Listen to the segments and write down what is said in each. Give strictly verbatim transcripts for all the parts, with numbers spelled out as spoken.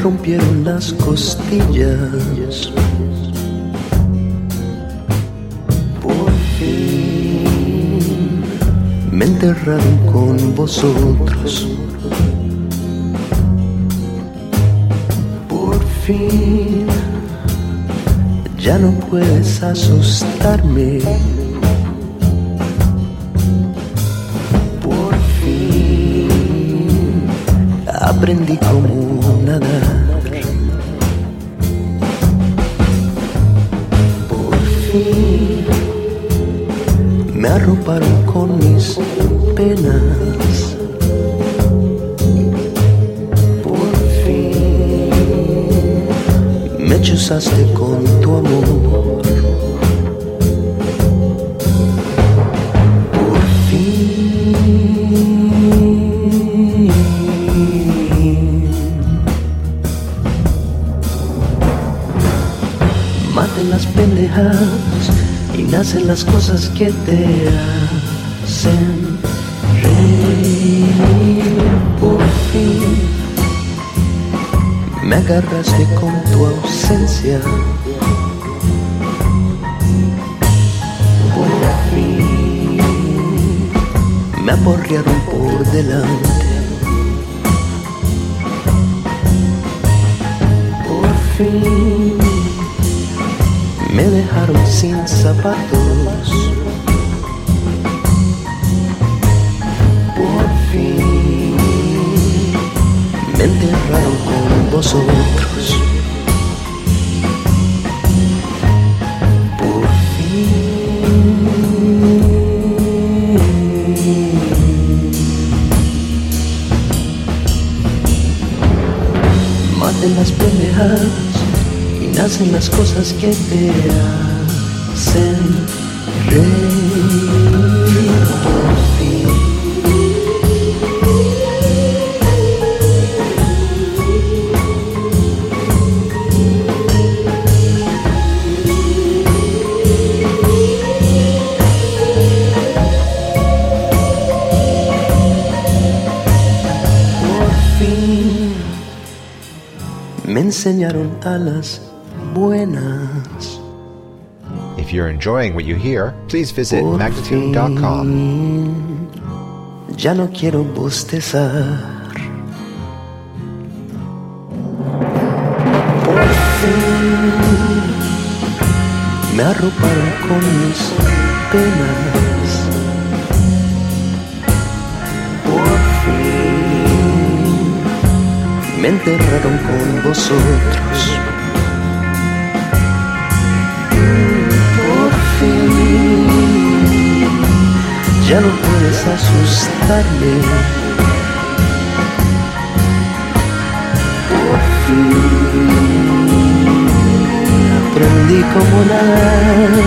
rompieron las costillas. Por fin me enterraron con vosotros. Por fin ya no puedes asustarme. Por fin aprendí cómo nadar. Por fin me arroparon con mis penas. Por fin me chuzaste con tu amor. Por fin maten las pendejadas y nacen las cosas que te hacen reír. Por fin me agarraste con tu ausencia. Por fin me aporrearon por delante. Por fin me dejaron sin zapatos. Por fin me enterraron con vosotros. Por fin maten las pendejadas y nacen las cosas que te hacen reír. Por fin me enseñaron a las buenas. If you're enjoying what you hear, please visit Por magnitude dot com. fin, ya no quiero bostezar. Por fin me arroparon con mis penas. Por fin me enterraron con vosotros. Por fin ya no puedes asustarme. Por fin aprendí cómo nadar.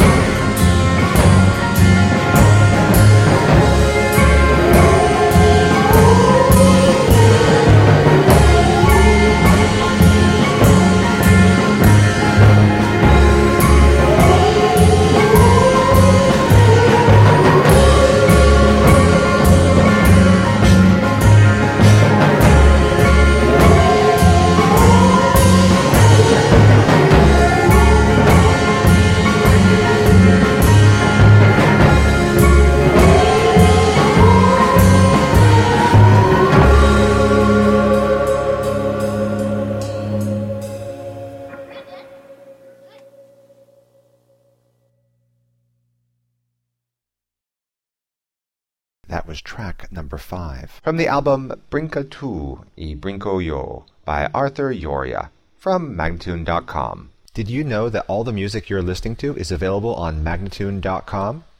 That was track number five from the album Brinca Tu y Brinco Yo by Arthur Yoria from magnitude dot com. Did you know that all the music you're listening to is available on magnitude dot com?